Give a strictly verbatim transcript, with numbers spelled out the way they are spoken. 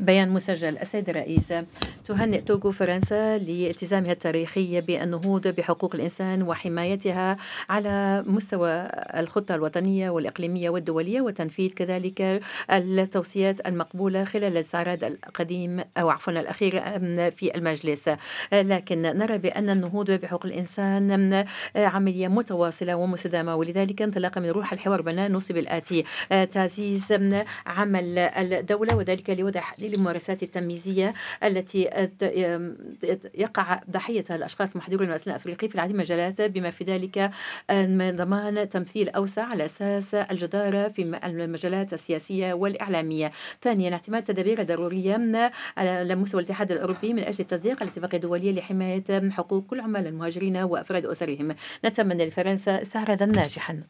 بيان مسجل. السيد الرئيس، تهنئ توغو فرنسا لالتزامها التاريخي بالنهوض بحقوق الإنسان وحمايتها على مستوى الخطة الوطنية والإقليمية والدولية، وتنفيذ كذلك التوصيات المقبولة خلال الاستعراض القديم أو عفوا الأخير في المجلس. لكن نرى بأن النهوض بحقوق الإنسان عملية متواصلة ومستدامة، ولذلك انطلاقا من روح الحوار بنا نوصي بالآتي: تعزيز عمل الدولة، وذلك لوضع حد للممارسات التمييزية التي يقع ضحيتها الأشخاص محظورون من الأصل الأفريقي في العديد من المجالات، بما في ذلك ضمان تمثيل أوسع على أساس الجدارة في المجالات السياسية والإعلامية. ثانيا، اعتماد تدابير ضرورية على مستوى الاتحاد الأوروبي من أجل تصديق الاتفاقية الدولية لحماية حقوق كل عمال المهاجرين وأفراد أسرهم. نتمنى لفرنسا استعراضا ناجحا.